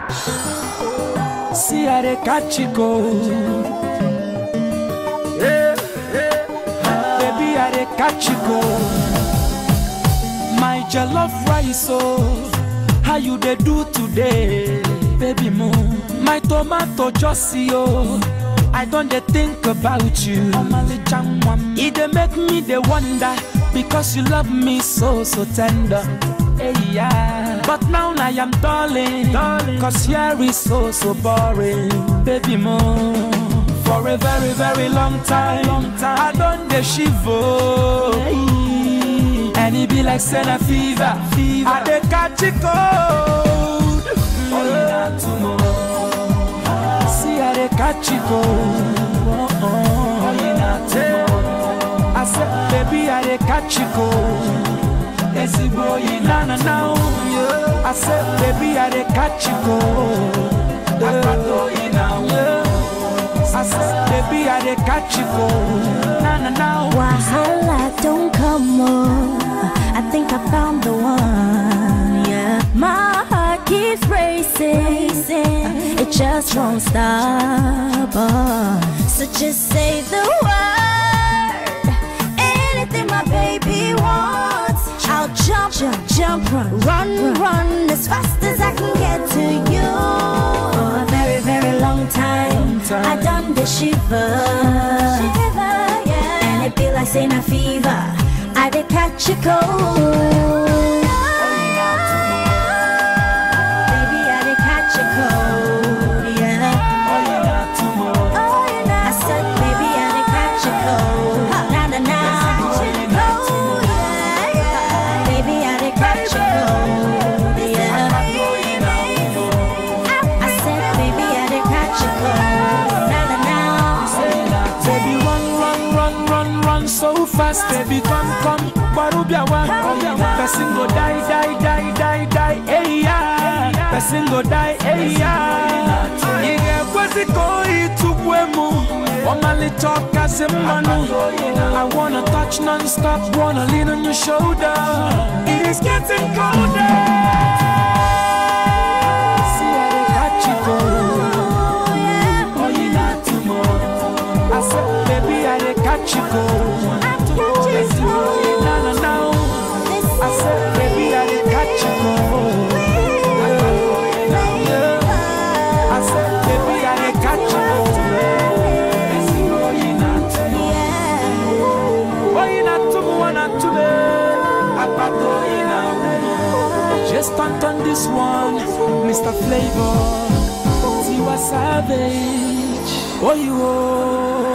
See how they catch you go. Baby, how they catch you go. My jollof rice, oh, how you they do today, baby mo? My tomato just see, oh, I don't they think about you. It they make me they wonder because you love me so tender. Hey, yeah. But now I am darling, cause here is so boring, baby mo. For a very long time, I done the shiver, and it be like Senna fever. I dey catch it cold. See I dey catch it cold. I said, baby, I dey catch it cold. Na. I said, baby, I dey catch you go. I said, baby, I dey catch you go. Na. Wahala don't come on. I think I found the one. Yeah, my heart keeps racing. It just won't stop. So just say the word. Anything my baby wants, I'll jump, run as fast as I can get to you. For a very long time, I done the shiver, yeah. And it be like saying a fever. I did catch a cold. Baby, I did catch a cold, yeah. I said, baby, I did catch a cold. Na. Baby, I did catch a cold, yeah. I said, baby, I did catch a cold. Na. Baby, run so fast, baby, come. Barubia one, person go die, hey yeah. Person go die, hey yeah. Yeah, kwezi koi tukwemu. Wamali talk as a manu. I wanna touch non-stop, wanna lean on your shoulder. It is getting colder. See how they catch you go. Oh, you not tomorrow. I said, baby, how they catch you go. I said, baby, I did catch you go. I said, baby, I did catch you go. Just on this one, Mr. Flavor, Tiwa Savage. Oh, you.